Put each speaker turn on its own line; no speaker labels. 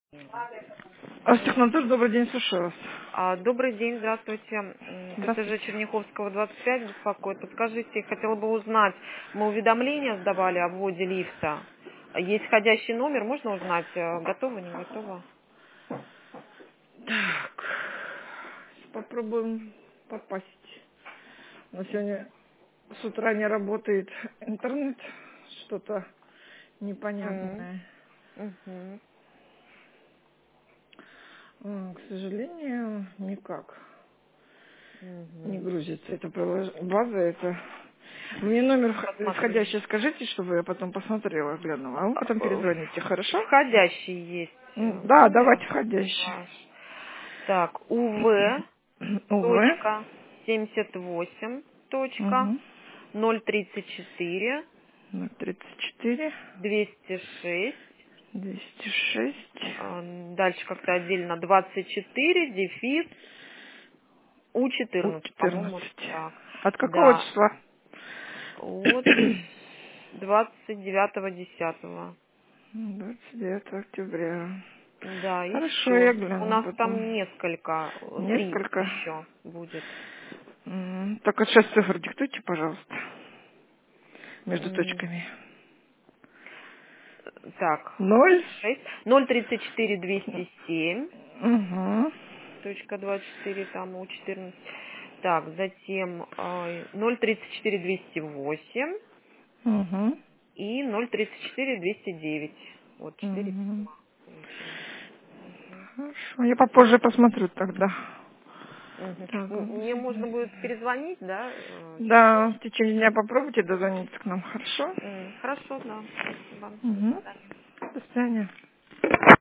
Астехнадзор, добрый день, слушаю вас.
Добрый день, здравствуйте. ТТЖ
Здравствуйте.
Черняховского, 25 беспокоит. Подскажите, хотела бы узнать, мы уведомления сдавали о вводе лифта. Есть входящий номер, можно узнать, готово, не готово?
Так, попробуем попасть. Но сегодня с утра не работает интернет, что-то
Мгм.
непонятное.
Мгм.
К сожалению, никак не
Мгм.
грузится эта база. Вы мне номер
Посмотрю.
входящий скажите, чтобы я потом посмотрела, глянула. А вы потом
Э,
перезвоните, хорошо?
Входящий есть
Да,
номер
давайте входящий.
ваш. Так, УВ
Увы.
точка 78 точка
Угу.
034
034.
206.
206.
Дальше как-то отдельно 24, дефис,
У
У14,
14.
по-моему, так.
От какого
Да,
числа?
от 29.10.
29 октября.
Да,
Хорошо, я
еще. У
гляну
нас
потом.
там несколько, 3
Несколько.
еще будет.
Только 6 цифр диктуйте, пожалуйста. Между
М,
точками.
Так,
0.
6. 034 207.
Угу.
Точка 24, там У14. Так, затем 034 208.
Угу.
И 034 209. Вот 4
Угу.
получилось. Мгм.
Хорошо, я попозже посмотрю тогда.
Мгм.
Так,
Мне можно будет перезвонить, да, чуть
да,
позже?
в течение дня попробуйте дозвониться к нам, хорошо?
Хорошо, да. Спасибо. До
Угу.
свидания.
До свидания.